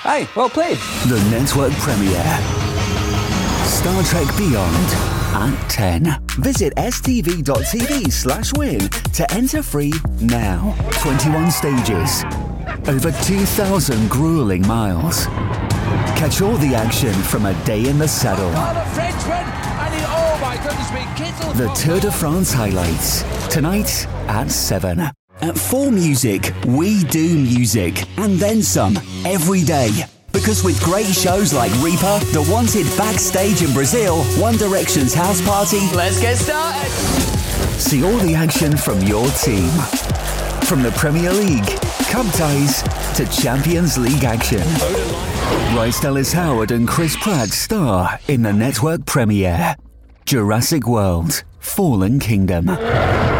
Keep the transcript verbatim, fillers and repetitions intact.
Aye, well played. The network premiere. Star Trek Beyond at ten. Visit stv.tv slash win to enter free now. twenty-one stages. Over two thousand grueling miles. Catch all the action from a day in the saddle. Oh, the Frenchman! And he, oh my goodness me, Kittel! The Tour de France highlights. Tonight at seven. At four Music, we do music. And then some. Every day. Because with great shows like Reaper, The Wanted Backstage in Brazil, One Direction's House Party... Let's get started! See all the action from your team. From the Premier League, Cup ties, to Champions League action. Bryce Dallas Howard and Chris Pratt star in the network premiere. Jurassic World: Fallen Kingdom.